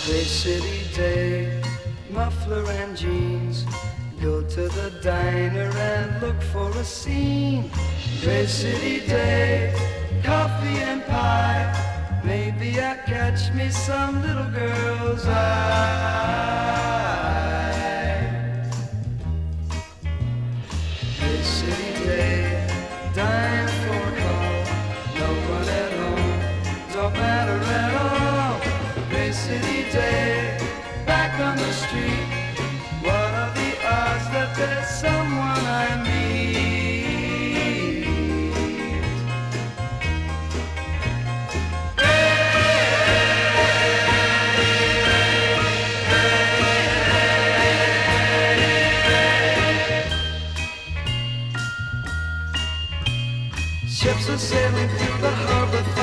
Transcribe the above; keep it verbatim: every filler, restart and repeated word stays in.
Great city day, muffler and jeans. Go to the diner and look for a scene. Great city day, coffee and pie. Maybe I catch me some little girl's eye. Great city day, dine for a call. No one at home, don't matter at all. Great city day, back on the street. What are the odds that there's someone I meet? Ships are sailing through the harbor